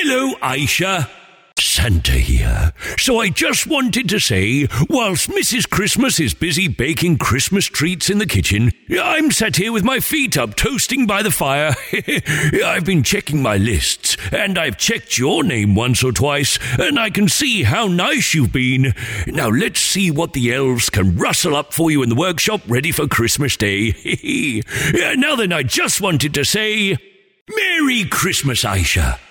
Hello, Aisha. Santa here. So I just wanted to say, whilst Mrs. Christmas is busy baking Christmas treats in the kitchen, I'm sat here with my feet up, toasting by the fire. I've been checking my lists, and I've checked your name once or twice, and I can see how nice you've been. Now let's see what the elves can rustle up for you in the workshop ready for Christmas Day. Now then, I just wanted to say, Merry Christmas, Aisha.